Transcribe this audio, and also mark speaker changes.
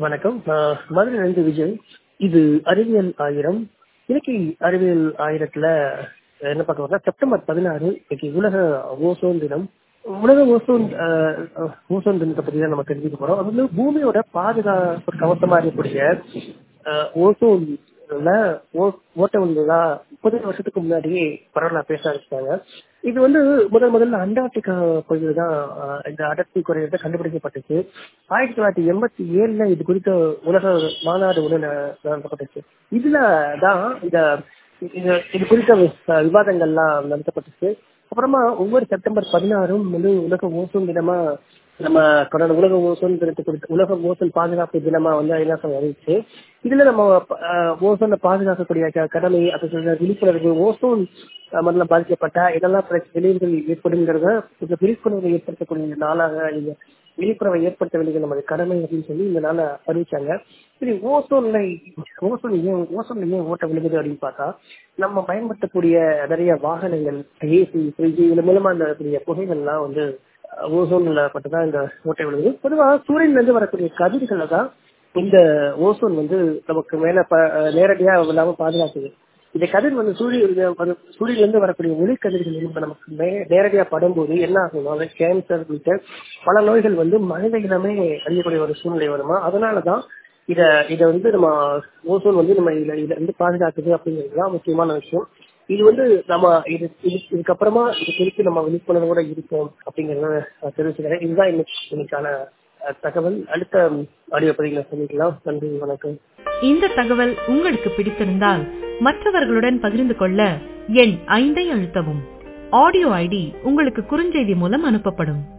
Speaker 1: வணக்கம். மதுரையிலிருந்து விஜய். இது அறிவியல் ஆயிரம். இன்னைக்கு அறிவியல் ஆயிரத்துல என்ன பார்க்க வரோம்னா, செப்டம்பர் 16 இன்னைக்கு உலக ஓசோன் தினம். உலக ஓசோன் தினத்தை பத்தி தான் நம்ம தெரிஞ்சுக்க போறோம். அது வந்து பூமியோட பாதுகாப்பு கவசமா இருக்கக்கூடிய ஓசோன்ல ஓட்ட விழுந்ததா 30 வருஷத்துக்கு முன்னாடியே பரவலா பேச ஆரம்பிச்சாங்க. இது வந்து முதல்ல அண்டார்டிகா பகுதியில் தான் இந்த அடர்த்தி குறையதை கண்டுபிடிக்கப்பட்டுச்சு. 1987 இது குறித்த உலக மாநாடு ஒன்று நடத்தப்பட்டுச்சு. இதுல தான் இது குறித்த விவாதங்கள்லாம் நடத்தப்பட்டுச்சு. அப்புறமா ஒவ்வொரு செப்டம்பர் 16 வந்து உலக ஓசோன் தினமா நம்ம உலக ஓசோன் தினத்தை குறித்து உலக ஓசோன் பாதுகாப்பு தினமா வந்து ஐநாசம் அறிவிச்சு, இதுல நம்ம ஓசோனை பாதுகாக்கக்கூடிய கடமை, அது விழிப்புணர்வு, ஓசோன் மண்டலம் பாதிக்கப்பட்டா இதெல்லாம் விளைவுகள் ஏற்படுங்கிறத இந்த விழிப்புணர்வை ஏற்படுத்தக்கூடிய நாளாக இந்த விழிப்புணர்வை ஏற்படுத்த வேண்டியது நமது கடமை அப்படின்னு சொல்லி இந்த நாளை அறிவிச்சாங்க. சரி, ஓசோன்ல ஏன் ஓட்ட விழுகுது அப்படின்னு பார்த்தா, நம்ம பயன்படுத்தக்கூடிய நிறைய வாகனங்கள், ஏசி, ஃப்ரிட்ஜ், இது மூலமா அந்த புகைகள்லாம் வந்து ஓசோன்ல பட்டுதான் இந்த ஓட்டை விழுகுது. பொதுவாக சூரியன்ல இருந்து வரக்கூடிய கதிர்களை தான் இந்த ஓசோன் வந்து நமக்கு மேல நேரடியா இல்லாம பாதுகாக்குது. இந்த கதிர் வந்து சூரியன்ல இருந்து வரக்கூடிய ஒளி கதிர்கள் நமக்கு நேரடியா படும்போது என்ன ஆகும்னா, கேன்சர் உள்ளிட்ட பல நோய்கள் வந்து மனித இனமே அழியக்கூடிய ஒரு சூழ்நிலை வருமா. அதனாலதான் இதை வந்து நம்ம ஓசோன் வந்து நம்ம இதுல இருந்து பாதுகாக்குது அப்படிங்கிறதுதான் முக்கியமான விஷயம். இது வந்து நம்ம இதுக்கப்புறமா இது குறித்து நம்ம விழிப்புணர்வோட இருப்போம் அப்படிங்கறத தெரிவிச்சுக்கிறேன். இதுதான் இன்னைக்கான தகவல். அடுத்த ஆடியோ பதிவுல சந்திக்கலாம். நன்றி, வணக்கம்.
Speaker 2: இந்த தகவல் உங்களுக்கு பிடித்திருந்தால் மற்றவர்களுடன் பகிர்ந்து கொள்ள எண் 5 அழுத்தவும். ஆடியோ ஐடி உங்களுக்கு குறுஞ்செய்தி மூலம் அனுப்பப்படும்.